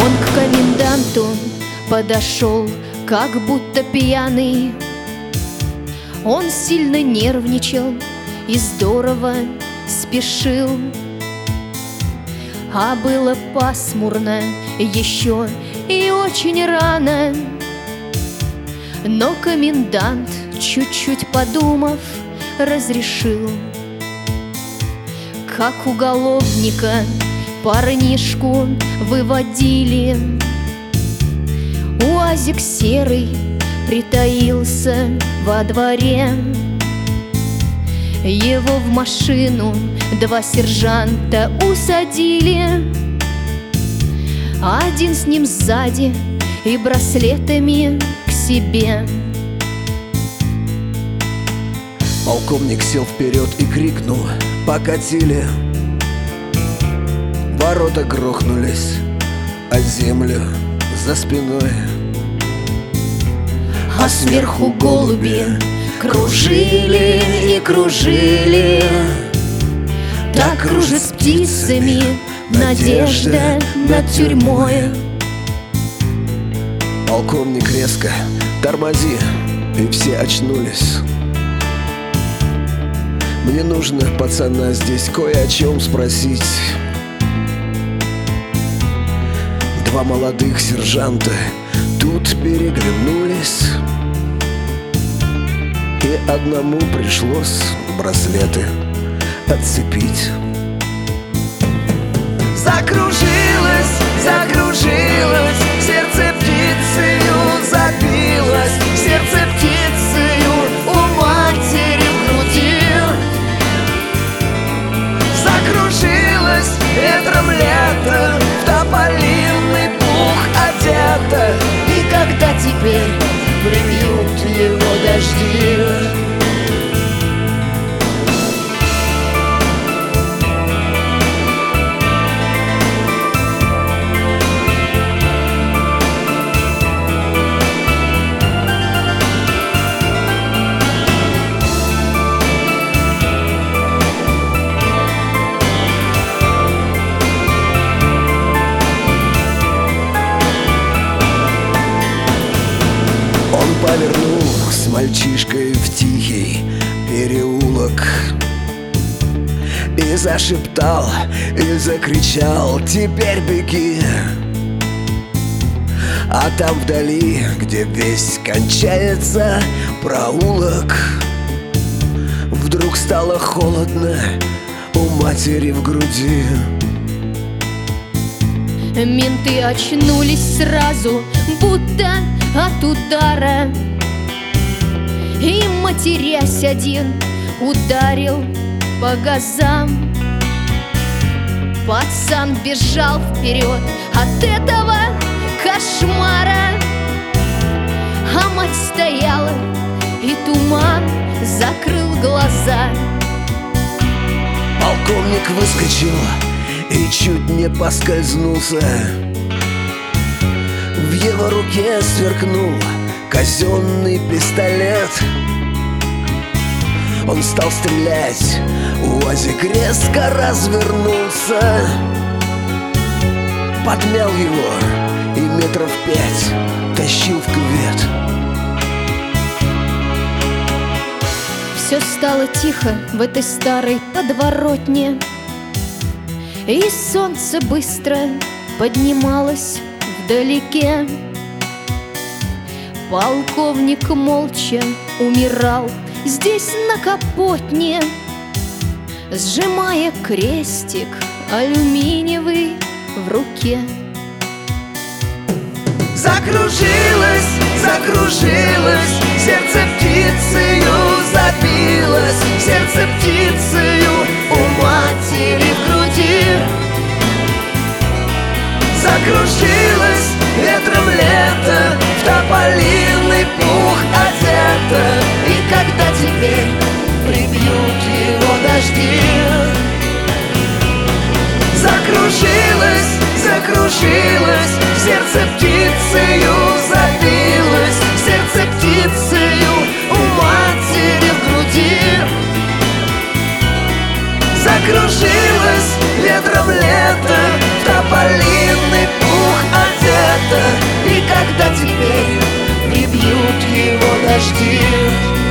Он к коменданту подошел, как будто пьяный. Он сильно нервничал и здорово спешил. А было пасмурно еще и очень рано. Но комендант, чуть-чуть подумав, разрешил. Как уголовника парнишку выводили, УАЗик серый притаился во дворе. Его в машину два сержанта усадили, один с ним сзади и браслетами к себе. Полковник сел вперед и крикнул: «Покатили!» Ворота грохнулись о землю за спиной, а сверху голуби кружили и кружили. Так кружит с птицами надежда над тюрьмой. Полковник резко: «Тормози!» И все очнулись. Мне нужно пацана здесь кое о чем спросить. Два молодых сержанта тут переглянулись, и одному пришлось браслеты отцепить. Закружилось, закружилось, сердце птицею забилось, сердце птицею у матери в груди. Закружилось ветром лето, в тополиный пух одето. И когда теперь Прибьют его дожди. Повернул с мальчишкой в тихий переулок и зашептал, и закричал: «Теперь беги!» А там вдали, где весь кончается проулок, вдруг стало холодно у матери в груди. Менты очнулись сразу, будто от удара, и, матерясь, один ударил по газам. Пацан бежал вперед от этого кошмара, а мать стояла, и туман закрыл глаза. Полковник выскочил и чуть не поскользнулся. В его руке сверкнул казенный пистолет. Он стал стрелять, УАЗик резко развернулся, подмял его и метров 5 тащил в кювет. Все стало тихо в этой старой подворотне, и солнце быстро поднималось вдалеке. Полковник молча умирал здесь на капотне, сжимая крестик алюминиевый в руке. Закружилось, закружилось, сердце птицею забилось, сердце птицею у матери в груди. Закружилось ветром лето, в тополиный пух одето. И когда теперь прибьют его дожди, закружилось, закружилось, сердце птицею забилось, сердце птицею у матери в груди. Закружилось ветром лето, в тополиный пух одето. подожди.